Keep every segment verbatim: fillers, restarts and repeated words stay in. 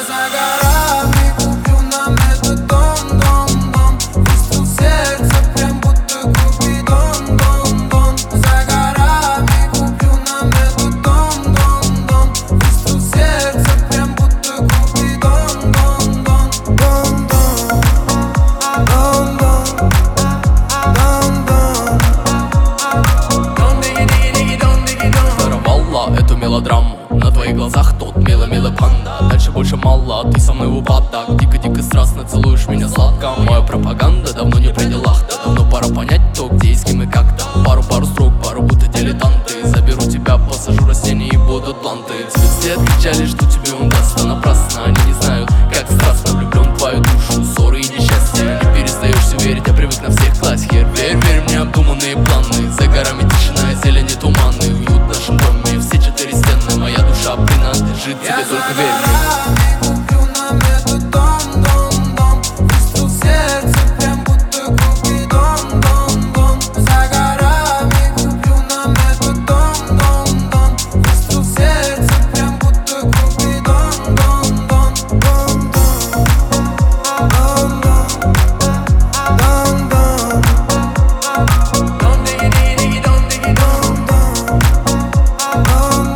за горами куплю нам этот дом, дом, дом. Выстрел в сердце, прям будто Купидон, дон, дон. За горами куплю нам этот дом, дом, дом. Выстрел в сердце, прям будто Купидон, дон, дон. Дон, дон, дон, дон, дон, дон. Дон, диги, диги, диги, дон, диги, дон. Воровала эту мелодраму, на твоих глазах тот милый-милый панда. Дальше больше мало, ты со мной в упадок. Дико-дико страстно целуешь меня сладко. Моя пропаганда давно не при делах. Да давно пора понять, кто где и с кем и как там. Пару-пару строк, пару будто дилетанты. Заберу тебя, посажу растения и будут планты. Тебе все отвечали, что тебе он даст, а напрасно. Они не знают, как страстно влюблен в твою душу. Ссоры и несчастья, не перестаешь все верить, я привык на всех классикер. Верь, верь мне, обдуманные планы. За горами тишина, зелень и туманы. Уют в нашем доме, все четыре стены. Моя душа принадлежит тебе, только верь мне. Куплю нам этот дом, дом, дом. Выстрел в сердце, прям будто Купидон, дон, дон. За горами куплю нам этот дом, дом, дом. Выстрел в сердце, прям будто Купидон, дон, дон. Дон, дон, дон, дон, дон. Дон, диги, диги, диги, дон, диги, дон, дон. Дон,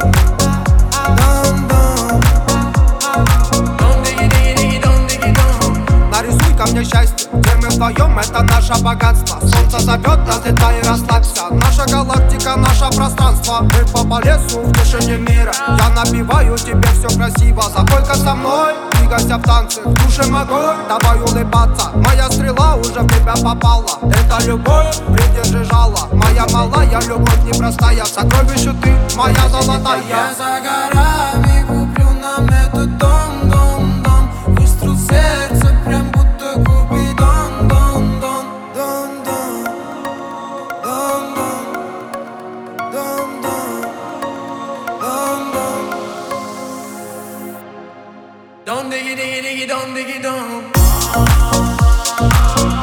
дон. Нарисуй ко мне счастье, где мы вдвоем, это наше богатство. Солнце зовет нас, летай и расслабься. Наша галактика, наше пространство. Мы по лесу в тишине мира. Я напеваю тебе все красиво. Запой-ка со мной, двигайся в танце. В душе огонь, давай улыбаться. Моя стрела уже в тебя попала. Это любовь, придержи жало. Моя малая любовь непростая. Сокровище ты, моя золотая. Я за горами куплю нам этот дом, дом, дом. Выстрел в сердце, прям будто Купидон, дон, дон. Дон, дон, дон, дон, дон, дон, дон. Дон, диги, диги, диги, дон, диги, дон.